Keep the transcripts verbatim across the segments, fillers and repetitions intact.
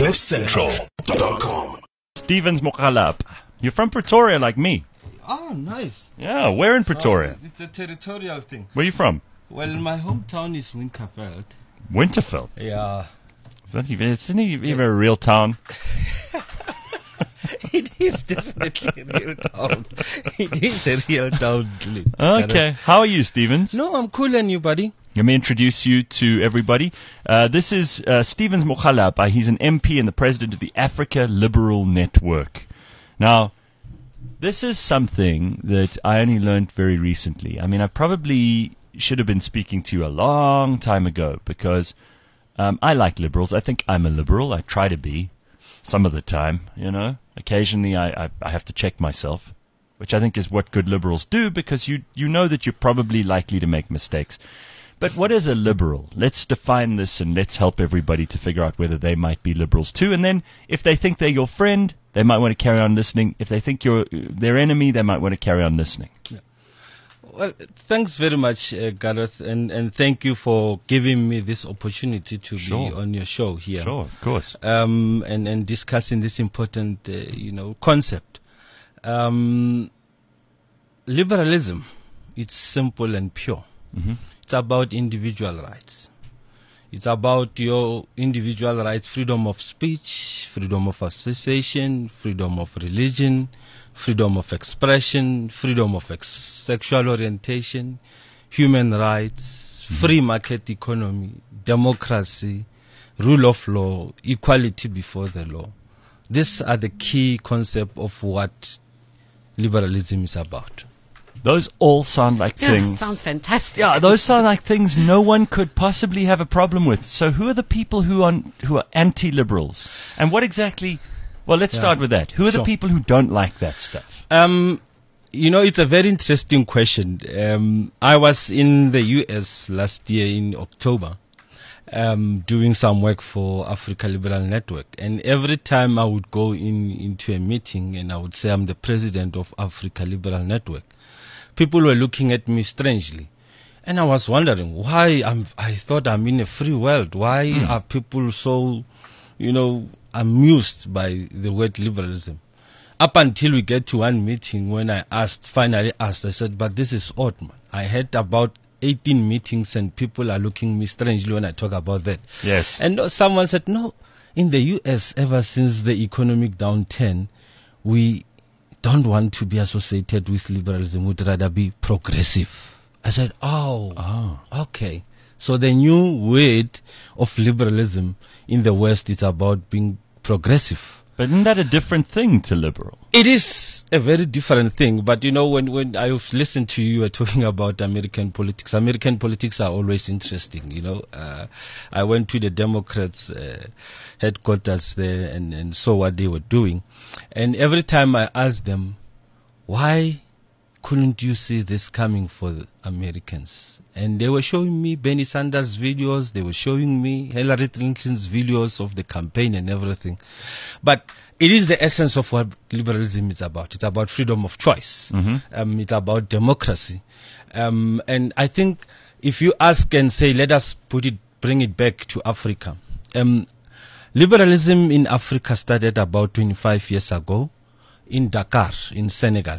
cliff central dot com. Stevens Mokhalap. You're from Pretoria like me. Oh, nice. Yeah, where in Pretoria? So it's a territorial thing. Where are you from? Well, my hometown is Winterveld. Winterveld? Yeah. Is that even, it's not even a real town. It is definitely a real town. It is a real town. Okay. How are you, Stevens? No, I'm cool, and you, buddy? Let me introduce you to everybody. Uh, this is uh, Stevens Mokhalap. He's an M P and the president of the Africa Liberal Network. Now, this is something that I only learned very recently. I mean, I probably should have been speaking to you a long time ago because um, I like liberals. I think I'm a liberal. I try to be some of the time, you know. Occasionally I, I, I have to check myself, which I think is what good liberals do because you, you know that you're probably likely to make mistakes. But what is a liberal? Let's define this and let's help everybody to figure out whether they might be liberals too. And then if they think they're your friend, they might want to carry on listening. If they think you're their enemy, they might want to carry on listening. Yeah. Well, thanks very much, uh, Gareth, and, and thank you for giving me this opportunity to Sure. be on your show here. Sure, of course. Um, and, and discussing this important, uh, you know, concept. Um, liberalism, it's simple and pure. Mm-hmm. It's about individual rights. It's about your individual rights, freedom of speech, freedom of association, freedom of religion, freedom of expression, freedom of ex- sexual orientation, human rights, mm-hmm. free market economy, democracy, rule of law, equality before the law. These are the key concepts of what liberalism is about. Those all sound like Yeah, things. sounds fantastic. Yeah, those sound like things no one could possibly have a problem with. So who are the people who are who are anti-liberals? And what exactly... Well, let's Yeah. start with that. Who are the Sure. people who don't like that stuff? Um, you know, it's a very interesting question. Um, I was in the U S last year in October, um, doing some work for Africa Liberal Network. And every time I would go in into a meeting and I would say I'm the president of Africa Liberal Network, people were looking at me strangely. And I was wondering why I'm, I thought I'm in a free world. Why Mm. are people so, you know, amused by the word liberalism? Up until we get to one meeting when I asked, finally asked, I said, but this is odd, man. I had about eighteen meetings and people are looking at me strangely when I talk about that. Yes. And no, someone said, no, in the U S, ever since the economic downturn, we don't want to be associated with liberalism. We'd rather be progressive. I said, oh, Oh. okay. So the new word of liberalism in the West is about being progressive. But isn't that a different thing to liberal? It is a very different thing, but you know, when, when I've listened to you, you were talking about American politics. American politics are always interesting, you know. Uh, I went to the Democrats' uh, headquarters there and, and saw what they were doing. And every time I asked them, why couldn't you see this coming for the Americans? And they were showing me Bernie Sanders' videos, they were showing me Hillary Clinton's videos of the campaign and everything. But it is the essence of what liberalism is about. It's about freedom of choice. Mm-hmm. Um, it's about democracy. Um, and I think if you ask and say, let us put it, bring it back to Africa. Um, liberalism in Africa started about twenty-five years ago in Dakar, in Senegal.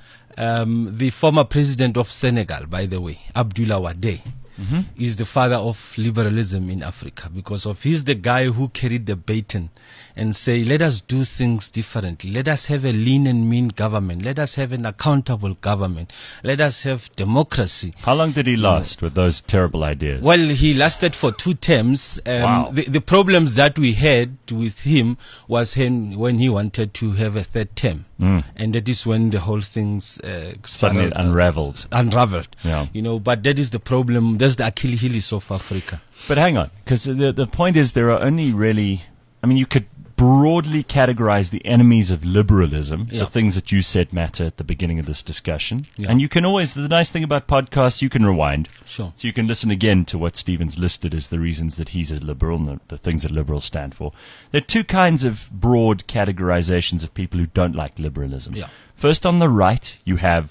Um, the former president of Senegal, by the way, Abdoulaye Wade, Mm-hmm. is the father of liberalism in Africa because of he's the guy who carried the baton and say, let us do things differently. Let us have a lean and mean government. Let us have an accountable government. Let us have democracy. How long did he last with those terrible ideas? Well, he lasted for two terms. Um, Wow. the, the problems that we had with him was him when he wanted to have a third term. Mm. And that is when the whole thing's uh, Suddenly it spiraled, uh, unraveled. unraveled. Yeah. You know, but that is the problem. That's the Achilles heel of Africa. But hang on, because the the point is there are only really, I mean, you could broadly categorize the enemies of liberalism, Yeah. the things that you said matter at the beginning of this discussion. Yeah. And you can always, the nice thing about podcasts, you can rewind. Sure. So you can listen again to what Stevens listed as the reasons that he's a liberal and the, the things that liberals stand for. There are two kinds of broad categorizations of people who don't like liberalism. Yeah. First, on the right, you have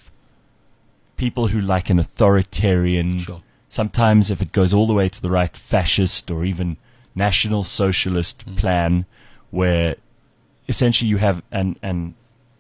people who like an authoritarian, Sure. sometimes if it goes all the way to the right, fascist or even national socialist Mm. plan, where essentially you have an, an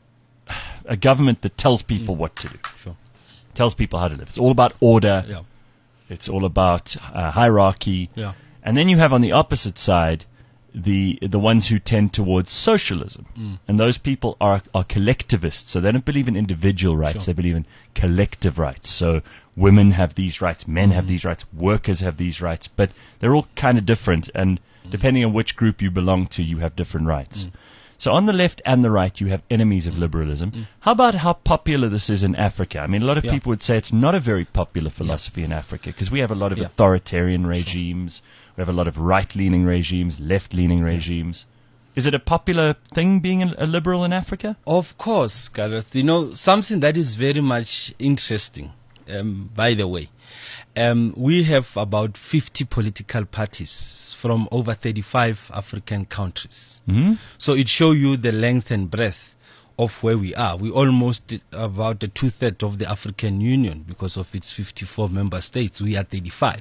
a government that tells people mm. what to do. Sure. Tells people how to live. It's all about order. Yeah. It's all about uh, hierarchy. Yeah. And then you have on the opposite side the the ones who tend towards socialism. Mm. And those people are are collectivists. So they don't believe in individual rights. Sure. They believe in collective rights. So women have these rights, men mm. have these rights, workers have these rights. But they're all kind of different. And mm. depending on which group you belong to, you have different rights. Mm. So on the left and the right, you have enemies of liberalism. Mm. How about how popular this is in Africa? I mean, a lot of yeah. people would say it's not a very popular philosophy yeah. in Africa because we have a lot of yeah. authoritarian regimes. Sure. We have a lot of right-leaning regimes, left-leaning yeah. regimes. Is it a popular thing being a, a liberal in Africa? Of course, Gareth. You know, something that is very much interesting, um, by the way. Um, we have about fifty political parties from over thirty-five African countries. Mm-hmm. So it shows you the length and breadth of where we are. We almost about a two-thirds of the African Union because of its fifty-four member states. We are thirty-five.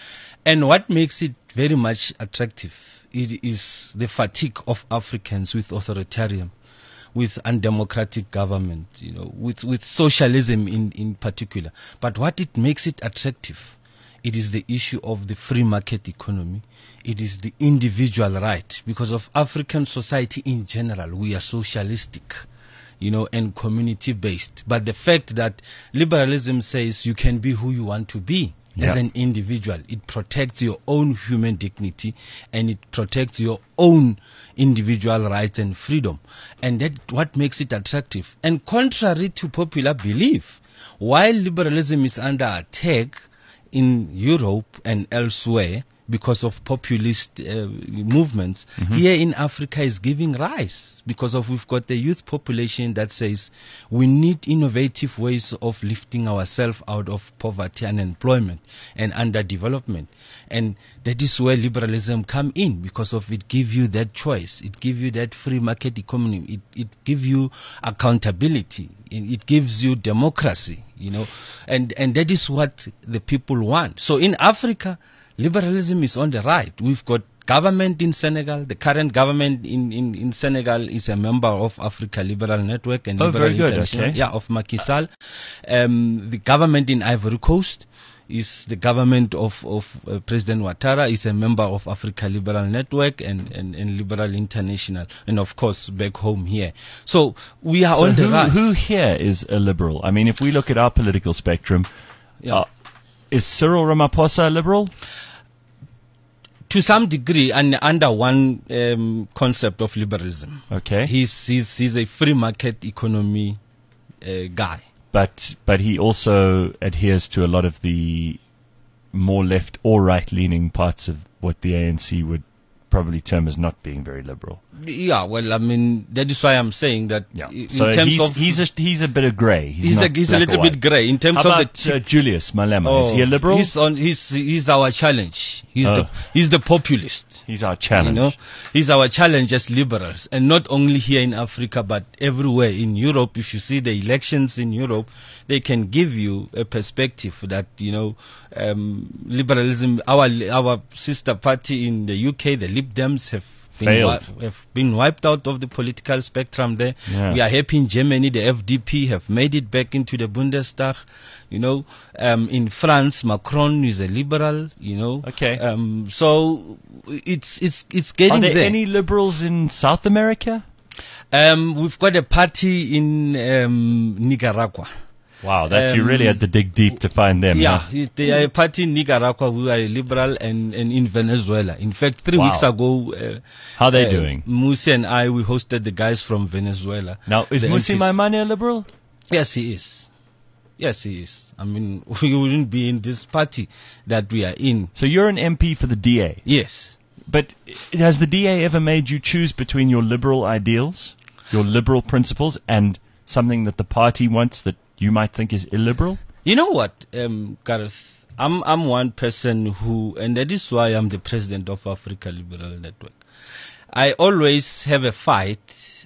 And what makes it very much attractive it is the fatigue of Africans with authoritarian, with undemocratic government, you know, with, with socialism in, in particular. But what it makes it attractive, it is the issue of the free market economy. It is the individual right. Because of African society in general, we are socialistic, you know, and community-based. But the fact that liberalism says you can be who you want to be, as an individual, it protects your own human dignity and it protects your own individual rights and freedom. And that's what makes it attractive. And contrary to popular belief, while liberalism is under attack in Europe and elsewhere because of populist uh, movements, mm-hmm. here in Africa is giving rise because of we've got the youth population that says we need innovative ways of lifting ourselves out of poverty and unemployment and underdevelopment. And that is where liberalism come in because of it give you that choice. It give you that free market economy. It, it give you accountability. It, it gives you democracy, you know, and, and that is what the people want. So in Africa, liberalism is on the right. We've got government in Senegal. The current government in, in, in Senegal is a member of Africa Liberal Network and oh, Liberal very good. International. Okay. Yeah, of Macky Sall. Um, the government in Ivory Coast is the government of, of uh, President Ouattara, is a member of Africa Liberal Network and, and, and Liberal International, and of course back home here. So we are so on who, the rise. Who here is a liberal? I mean, if we look at our political spectrum, yeah. uh, is Cyril Ramaphosa a liberal? To some degree, and under one um, concept of liberalism. Okay. He's he's he's a free market economy uh, guy. But but he also adheres to a lot of the more left or right leaning parts of what the A N C would probably term as not being very liberal. Yeah, well, I mean, that is why I'm saying that yeah. in so terms he's, of... He's a, he's a bit of grey. He's, he's, not a, he's a little bit grey. grey. In terms How of about the... uh, Julius Malema? Oh, is he a liberal? He's, on, he's, he's our challenge. He's, oh. the, he's the populist. He's our challenge. You know, he's our challenge as liberals. And not only here in Africa, but everywhere in Europe. If you see the elections in Europe, they can give you a perspective that, you know, um, liberalism, our, our sister party in the U K, the Lib Dems, have Been wi- have been wiped out of the political spectrum there. Yeah. We are happy in Germany, the F D P have made it back into the Bundestag. You know, um, in France, Macron is a liberal. You know, okay. Um, so it's it's it's getting there. Are there there. any liberals in South America? Um, we've got a party in um, Nicaragua. Wow, that um, you really had to dig deep to find them. Yeah, huh? they are a party in Nicaragua who are liberal, and, and in Venezuela. In fact, three wow. weeks ago, uh, how are they uh, doing? Musi and I, we hosted the guys from Venezuela. Now, is the Musi M Ps. Maimane a liberal? Yes, he is. Yes, he is. I mean, we wouldn't be in this party that we are in. So you're an M P for the D A? Yes. But has the D A ever made you choose between your liberal ideals, your liberal principles, and something that the party wants that you might think is illiberal? You know what, um, Gareth? I'm I'm one person who, and that is why I'm the president of Africa Liberal Network. I always have a fight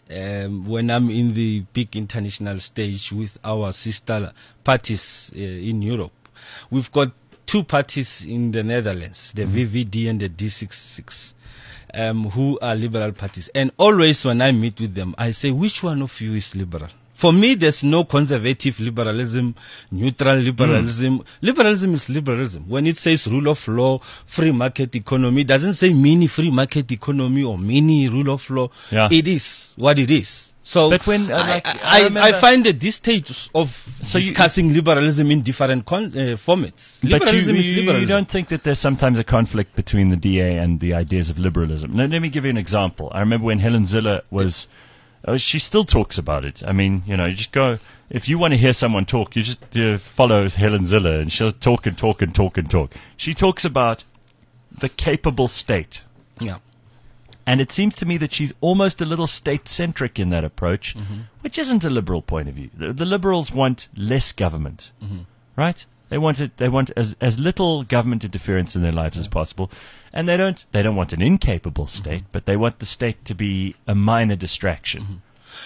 um, when I'm in the big international stage with our sister parties uh, in Europe. We've got two parties in the Netherlands, the mm-hmm. V V D and the D sixty-six. um, who are liberal parties. And always when I meet with them, I say, which one of you is liberal? For me, there's no conservative liberalism, neutral liberalism. Mm. Liberalism is liberalism. When it says rule of law, free market economy, it doesn't say mini free market economy or mini rule of law. Yeah. It is what it is. So but when, uh, like, I, I, I find that this stage of so discussing you, liberalism in different con, uh, formats. Liberalism but you, is liberalism. You don't think that there's sometimes a conflict between the D A and the ideas of liberalism? Let, let me give you an example. I remember when Helen Ziller was... Uh, she still talks about it. I mean, you know, you just go, if you want to hear someone talk, you just uh, follow Helen Ziller and she'll talk and talk and talk and talk. She talks about the capable state. Yeah. And it seems to me that she's almost a little state-centric in that approach, mm-hmm. which isn't a liberal point of view. The, the liberals want less government, mm-hmm. right? They want it, they want as, as little government interference in their lives yeah. as possible. And they don't they don't want an incapable state, mm-hmm. but they want the state to be a minor distraction. Mm-hmm.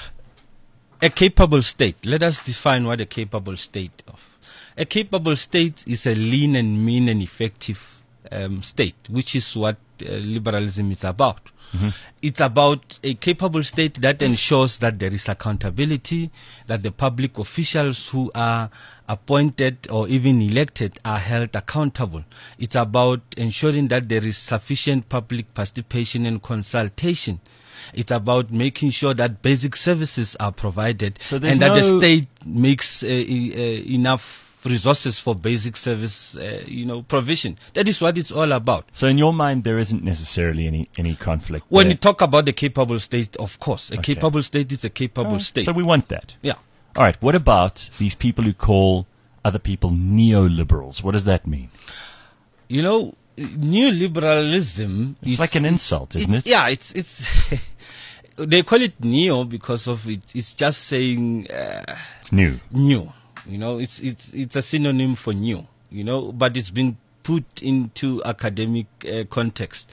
A capable state. Let us define what a capable state of. A capable state is a lean and mean and effective um, state, which is what uh, liberalism is about. Mm-hmm. It's about a capable state that ensures that there is accountability, that the public officials who are appointed or even elected are held accountable. It's about ensuring that there is sufficient public participation and consultation. It's about making sure that basic services are provided so and that no the state makes uh, uh, enough resources for basic service, uh, you know, provision. That is what it's all about. So in your mind, there isn't necessarily any, any conflict When there. you talk about the capable state, of course, a okay. capable state is a capable oh, state. So we want that. Yeah. All right. What about these people who call other people neoliberals? What does that mean? You know, neoliberalism... It's, it's like an insult, isn't it? Yeah, it's... it's they call it neo because of it. It's just saying... Uh, it's new. New. You know, it's it's it's a synonym for new, you know, but it's been put into academic uh, context.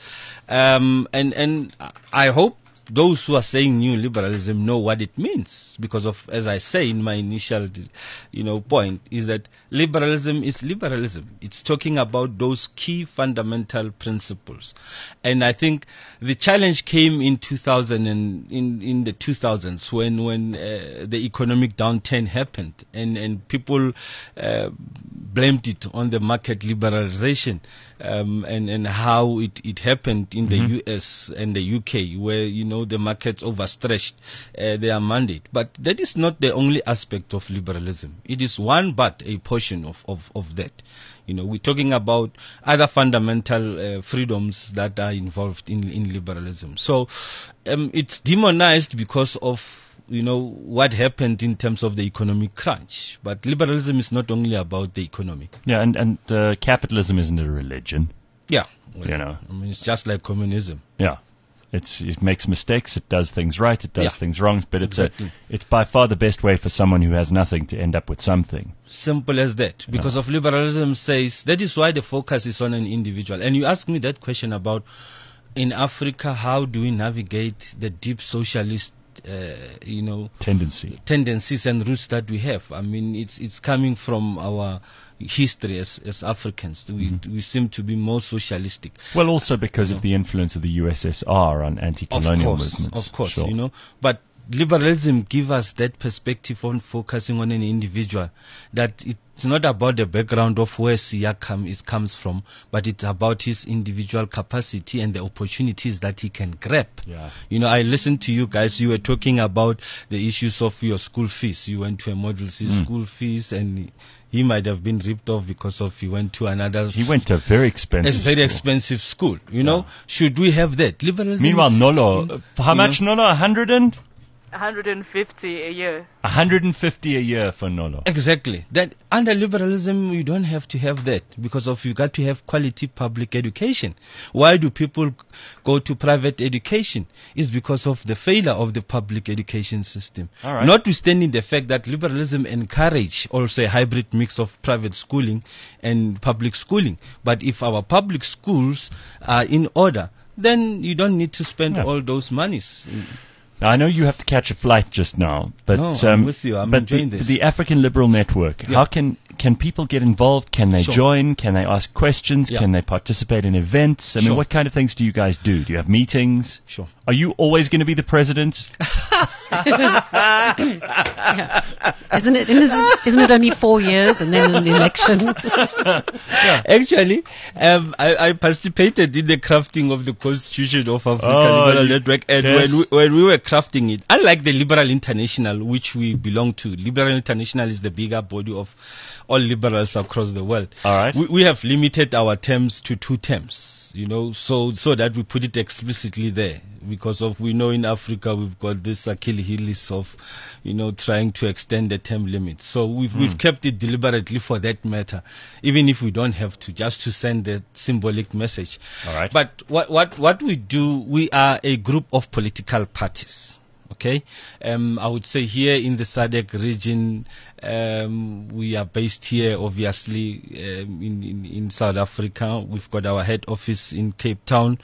Um, and, and I hope those who are saying new liberalism know what it means, because of, as I say in my initial, you know, point, is that liberalism is liberalism. It's talking about those key fundamental principles. And I think the challenge came in two thousand and in, in the two thousands when, when uh, the economic downturn happened and, and people uh, blamed it on the market liberalization. Um, and, and how it, it happened in mm-hmm. the U S and the U K, where, you know, the markets overstretched uh, their mandate. But that is not the only aspect of liberalism. It is one but a portion of, of, of that. You know, we're talking about other fundamental uh, freedoms that are involved in, in liberalism. So um, it's demonized because of, you know, what happened in terms of the economic crunch. But liberalism is not only about the economy. Yeah, and, and uh, capitalism isn't a religion. Yeah. Well, you know. I mean, it's just like communism. Yeah. It's It makes mistakes, it does things right, it does yeah. things wrong, but it's exactly. a, it's by far the best way for someone who has nothing to end up with something. Simple as that. Because yeah. of liberalism says, that is why the focus is on an individual. And you ask me that question about, in Africa, how do we navigate the deep socialist Uh, you know, tendency, tendencies and roots that we have. I mean, it's it's coming from our history as as Africans. We mm-hmm. we seem to be more socialistic. Well, also because you of know. the influence of the U S S R on anti-colonial of course, movements. Of course, sure. you know, but liberalism gives us that perspective on focusing on an individual, that it's not about the background of where Siya come, is, comes from, but it's about his individual capacity and the opportunities that he can grab. Yeah. You know, I listened to you guys, you were talking about the issues of your school fees. You went to a Model C mm. school fees, and he might have been ripped off because of he went to another... He went to a very expensive A very school. expensive school, you yeah. know. Should we have that? Liberalism. Meanwhile, is, Nolo, you know, uh, how much know, Nolo? A hundred and? one hundred fifty a year. one hundred fifty a year for Nolo. Exactly. That under liberalism, you don't have to have that, because of you got to have quality public education. Why do people go to private education? It's because of the failure of the public education system. All right. Notwithstanding the fact that liberalism encourage also a hybrid mix of private schooling and public schooling. But if our public schools are in order, then you don't need to spend yeah. all those monies. Now, I know you have to catch a flight just now, but no, um, I'm with you. I'm but enjoying the, this. the African Liberal Network. Yeah. How can can people get involved? Can they Sure. join? Can they ask questions? Yeah. Can they participate in events? I mean, Sure. what kind of things do you guys do? Do you have meetings? Sure. Are you always going to be the president? Yeah. Isn't it, isn't it? Isn't it only four years and then an election? Actually, um, I, I participated in the crafting of the Constitution of Africa Oh, Liberal you- Network, and yes. when, we, when we were crafting it, unlike the Liberal International, which we belong to, Liberal International is the bigger body of all liberals across the world. All right. We, we have limited our terms to two terms, you know, so so that we put it explicitly there, because of we know in Africa we've got this Achilles of, you know, trying to extend the term limit. So we've we've kept it deliberately for that matter, even if we don't have to, just to send the symbolic message. All right. But what what what we do, we are a group of political parties. Okay, um, I would say here in the S A D C region, um, we are based here, obviously, um, in, in in South Africa. We've got our head office in Cape Town.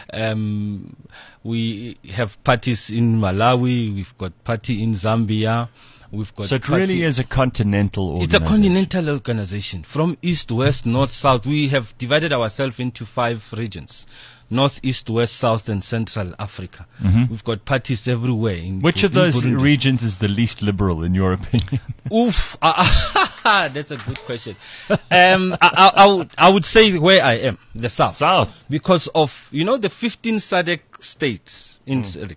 Um, we have parties in Malawi. We've got party in Zambia. We've got So it party- really is a continental It's a organization. continental organization from east, west, north, south. We have divided ourselves into five regions: north, east, west, south, and central Africa. Mhm. We've got parties everywhere. In Which Bu- of in those Burundi. regions is the least liberal, in your opinion? Oof, ah, that's a good question. Um, I, I, I, would, I would say where I am, the south, South. because of you know the fifteen S A D C states in S A D C,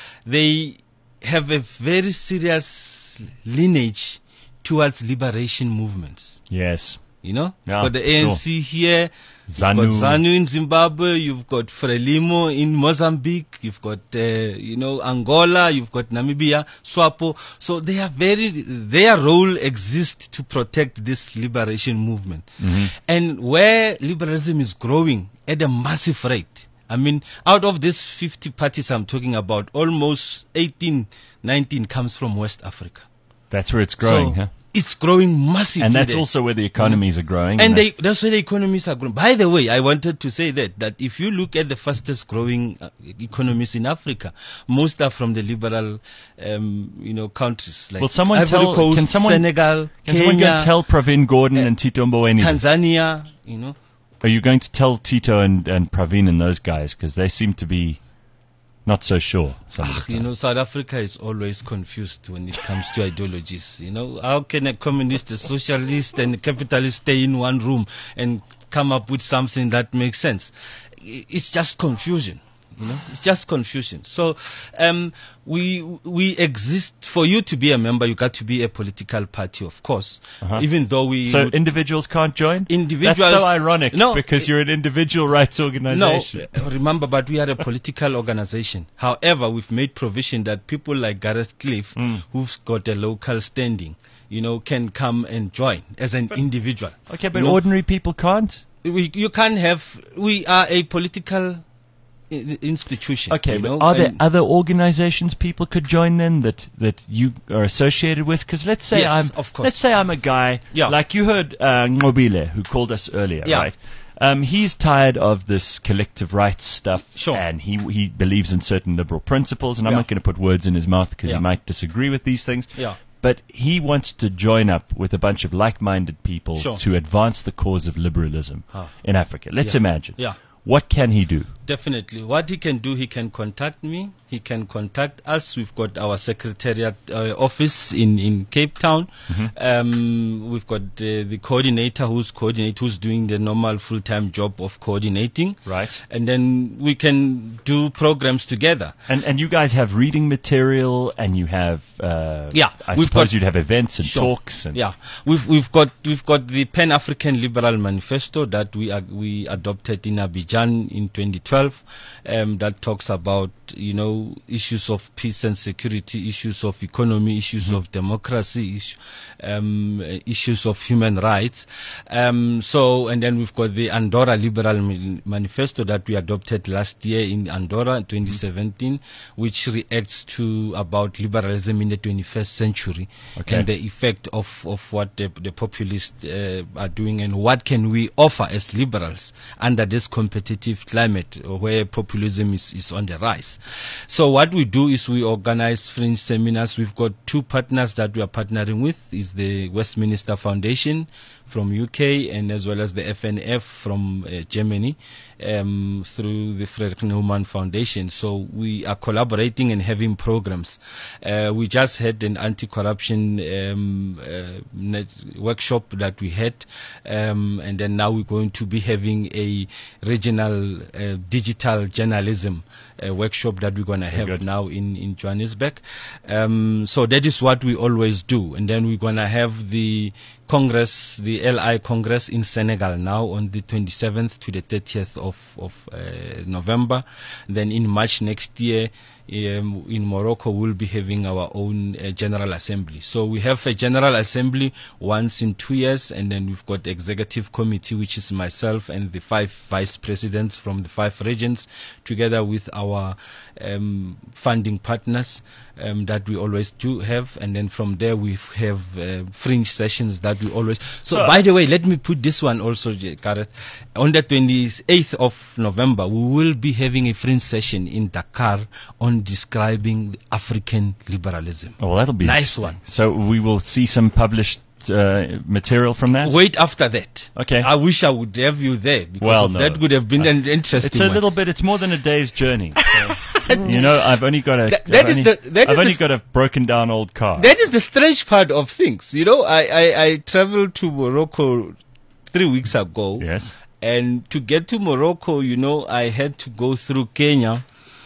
they have a very serious lineage towards liberation movements. Yes. You know, Yeah, you've got the A N C here, ZANU. you've got ZANU in Zimbabwe, you've got Frelimo in Mozambique, you've got, uh, you know, Angola, you've got Namibia, SWAPO. So they are very, their role exists to protect this liberation movement. Mhm. And where liberalism is growing at a massive rate, I mean, out of these fifty parties I'm talking about, almost eighteen, nineteen comes from West Africa. That's where it's growing, so huh? It's growing massively. And that's there. also where the economies are growing. And that's- they, that's where the economies are growing. By the way, I wanted to say that, that if you look at the fastest growing uh, economies in Africa, most are from the liberal, um, you know, countries like Will someone Ivory tell- Coast, can someone- Senegal, Can someone go Kenya, and tell Pravin Gordon uh, and Tito Mboweni? this? Tanzania, you know. Are you going to tell Tito and, and Pravin and those guys? Because they seem to be not so sure some of the Ah, you time. know, South Africa is always confused when it comes to ideologies. You know, how can a communist, a socialist, and a capitalist stay in one room and come up with something that makes sense? I- It's just confusion. You know, it's just confusion. So, um, we we exist. For you to be a member, you got to be a political party, of course. Uh-huh. Even though we So would- individuals can't join? Individuals- That's so ironic No, because it- you're an individual rights No, organization. uh, remember, but we are a political organization. However, we've made provision that people like Gareth Cliff, Mm. who've got a local standing, you know, can come and join as an individual. Okay, but You know, ordinary people can't? we, you can't have. We are a political i- institution. Okay, you but know, are there and- other organizations people could join then that, that you are associated with? Because let's say Yes, I'm of course. let's say I'm a guy Yeah. like you heard uh, Ngobile who called us earlier, Yeah. right? Um, he's tired of this collective rights stuff, Sure. and he he believes in certain liberal principles. And I'm Yeah. not going to put words in his mouth because Yeah. he might disagree with these things. Yeah. But he wants to join up with a bunch of like-minded people Sure. to advance the cause of liberalism Huh. in Africa. Let's Yeah. imagine. Yeah. What can he do? Definitely. What he can do, he can contact me. He can contact us. We've got our secretariat uh, office in, in Cape Town. Um, we've got uh, the coordinator who's coordinate, who's doing the normal full-time job of coordinating. Right. And then we can do programs together. And and you guys have reading material, and you have uh, Yeah, I we've suppose got- you'd have events and Sure. talks. And Yeah, we've we've got we've got the Pan African Liberal Manifesto that we uh, we adopted in Abidjan in twenty twelve. Um, that talks about you know issues of peace and security, issues of economy, issues of democracy, issue, um, uh, issues of human rights. Um, so and then we've got the Andorra Liberal Man- Manifesto that we adopted last year in Andorra in twenty seventeen, which reacts to about liberalism in the twenty-first century Okay. and the effect of, of what the, the populists uh, are doing and what can we offer as liberals under this competition competitive climate where populism is, is on the rise. So what we do is we organize fringe seminars. We've got two partners that we are partnering with, is the Westminster Foundation from U K and as well as the F N F from uh, Germany um, through the Friedrich Naumann Foundation. So we are collaborating and having programs. Uh, we just had an anti-corruption um, uh, net workshop that we had, um, and then now we're going to be having a regional uh, digital journalism uh, workshop that we're going to have good. now in, in Johannesburg. Um, so that is what we always do. And then we're going to have the Congress, the L I Congress in Senegal now on the twenty-seventh to the thirtieth of, of uh, November. Then in March next year, um, in Morocco, we'll be having our own uh, General Assembly. So we have a General Assembly once in two years, and then we've got the Executive Committee, which is myself and the five Vice Presidents from the five regions, together with our um, funding partners um, that we always do have. And then from there, we have uh, fringe sessions that we always... So, So- by the way, let me put this one also, J- Gareth. On the twenty-eighth of November, we will be having a fringe session in Dakar on describing African liberalism. Oh, well, that'll be Nice interesting. one. So we will see some published uh, material from that. Wait after that. Okay. I wish I would have you there, because Well, of no. that would have been Uh, an interesting It's a one. little bit. It's more than a day's journey. So, you know, I've only got a. That- that I've is only, the- that I've is only the- got a broken down old car. That is the strange part of things. You know, I, I, I traveled to Morocco three weeks ago. Yes. And to get to Morocco, you know, I had to go through Kenya.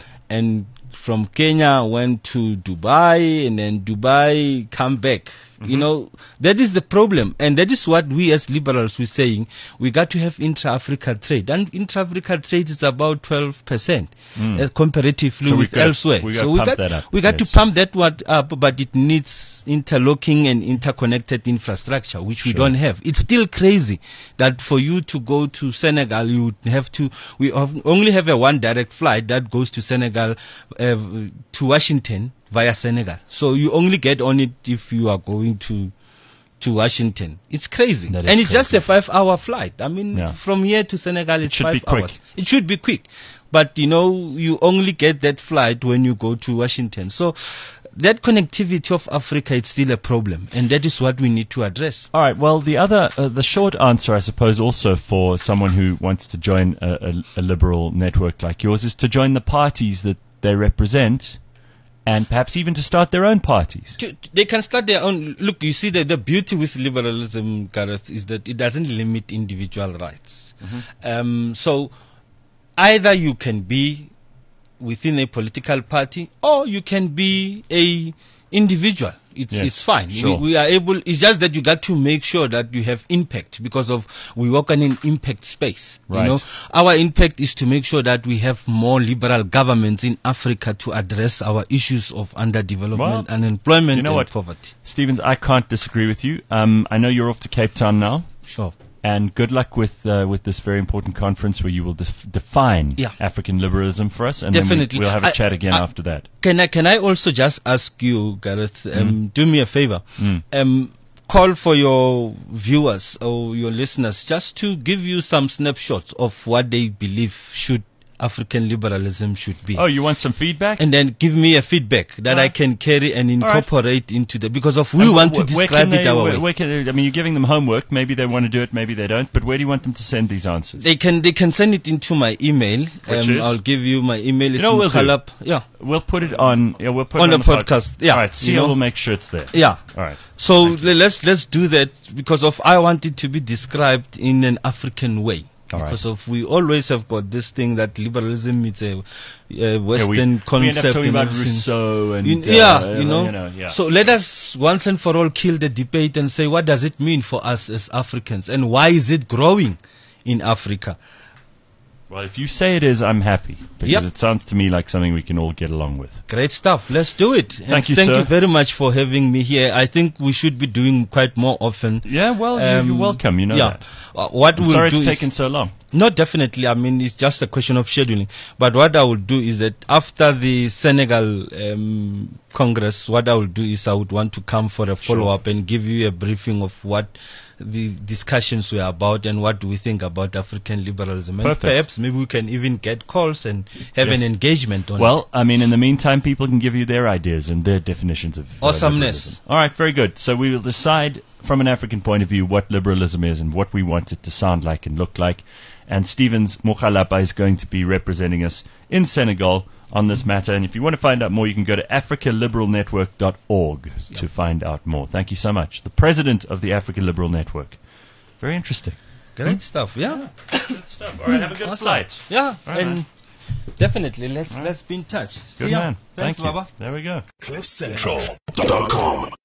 And from Kenya, I went to Dubai, and then Dubai, come back. You know, that is the problem. And that is what we as liberals were saying. We got to have intra-Africa trade. And intra-Africa trade is about twelve percent Mm. uh, comparatively So we've with gotta- elsewhere. we gotta so we pump got, that up. we got Yes. to pump that one up, but it needs interlocking and interconnected infrastructure, which we Sure. don't have. It's still crazy that for you to go to Senegal, you would have to, we have- only have a one direct flight that goes to Senegal, uh, to Washington via Senegal. So you only get on it if you are going to to Washington. It's crazy. That is And it's just crazy. a five hour flight. I mean, Yeah. from here to Senegal, it's should five be quick. hours. It should be quick. But, you know, you only get that flight when you go to Washington. So that connectivity of Africa is still a problem. And that is what we need to address. All right. Well, the other, uh, the short answer, I suppose, also for someone who wants to join a, a, a liberal network like yours, is to join the parties that they represent, and perhaps even to start their own parties. To- They can start their own. Look, you see, the, the beauty with liberalism, Gareth, is that it doesn't limit individual rights. Um, so either you can be within a political party, or you can be a individual. It's Yes, it's fine. sure. We, we are able. It's just that you got to make sure that you have impact, because of we work in an impact space. Right. You know, our impact is to make sure that we have more liberal governments in Africa to address our issues of underdevelopment, Well, unemployment, you know and what? poverty. Stevens, I can't disagree with you. Um, I know you're off to Cape Town now. Sure. And good luck with uh, with this very important conference where you will def- define Yeah. African liberalism for us, and Definitely. then we, we'll have a I- chat again I- after that. Can I can I also just ask you, Gareth, um, do me a favor, Mm. um, call for your viewers or your listeners just to give you some snapshots of what they believe should African liberalism should be. Oh, you want some feedback? And then give me a feedback that I Alright. can carry and right. incorporate into the, because of we And want wh- to wh- where describe can it they- our where, way. where can they- I mean, you're giving them homework. Maybe they want to do it, maybe they don't. But where do you want them to send these answers? They can they can send it into my email. Which um, is? I'll give you my email. It's know what we'll do? Mukhalap. Yeah. We'll put it on. Yeah, we'll put On it the on pod- podcast, yeah, All right. you Seal know. will make sure it's there. Yeah. All right. So le- let's let's do that, because of I want it to be described in an African way. All right. Because of we always have got this thing that liberalism is a, a Western Yeah, we, we concept. end up talking and about everything. Rousseau and You- uh, yeah, you know. you know yeah. So let us once and for all kill the debate and say, what does it mean for us as Africans, and why is it growing in Africa? Well, if you say it is, I'm happy because Yep. it sounds to me like something we can all get along with. Great stuff. Let's do it. And Thank you, Thank sir. you very much for having me here. I think we should be doing quite more often. Yeah, well, you- Um, you're welcome. You know yeah. that. Uh, what I'm we'll sorry do it's is- taken so long. No, definitely. I mean, it's just a question of scheduling. But what I would do is that after the Senegal um, Congress, what I would do is I would want to come for a follow-up and give you a briefing of what the discussions were about and what do we think about African liberalism. And Perfect. perhaps maybe we can even get calls and have Yes. an engagement on it. Well, I mean, in the meantime, people can give you their ideas and their definitions of uh, Awesomeness. liberalism. All right, very good. So we will decide from an African point of view what liberalism is and what we want it to sound like and look like. And Stevens Mokhalapa is going to be representing us in Senegal on this matter. And if you want to find out more, you can go to africa liberal network dot org to find out more. Thank you so much. The president of the Africa Liberal Network. Very interesting. Great stuff, yeah. Good stuff. All right, have a good Awesome. flight. Yeah, All right, and man. definitely, let's All right. let's be in touch. Good See ya. man. Thanks, Thank you. Baba. There we go. cliff central dot com